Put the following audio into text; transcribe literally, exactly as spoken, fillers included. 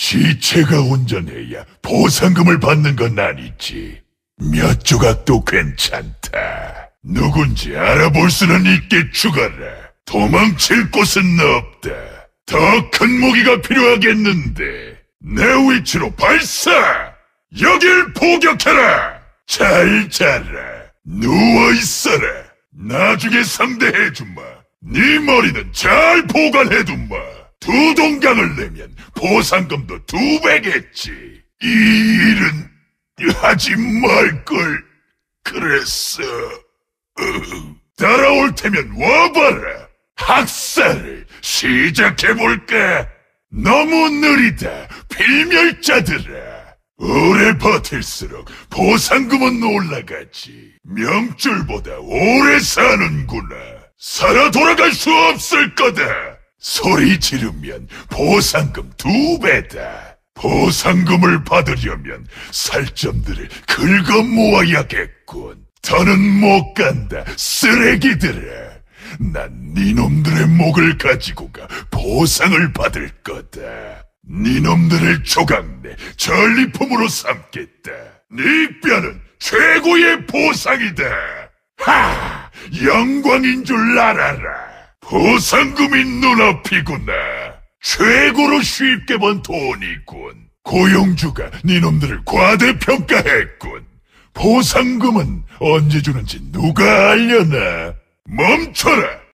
시체가 온전해야 보상금을 받는 건 아니지. 몇 조각도 괜찮다. 누군지 알아볼 수는 있게 죽어라. 도망칠 곳은 없다. 더 큰 무기가 필요하겠는데 내 위치로 발사! 여길 포격해라! 잘 자라. 누워있어라. 나중에 상대해주마. 네 머리는 잘 보관해두마. 두 동강을 내면 보상금도 두 배겠지. 이 일은 하지 말걸 그랬어. 으, 따라올 테면 와봐라. 학살을 시작해볼까? 너무 느리다 필멸자들아. 오래 버틸수록 보상금은 올라가지. 명줄보다 오래 사는구나. 살아 돌아갈 수 없을 거다. 소리 지르면 보상금 두 배다. 보상금을 받으려면 살점들을 긁어 모아야겠군. 더는 못 간다, 쓰레기들아. 난 니놈들의 목을 가지고 가 보상을 받을 거다. 니놈들을 조각내 전리품으로 삼겠다. 네 뼈는 최고의 보상이다. 하! 영광인 줄 알아라. 보상금이 눈앞이구나. 최고로 쉽게 번 돈이군. 고용주가 니놈들을 과대평가했군. 보상금은 언제 주는지 누가 알려나? 멈춰라.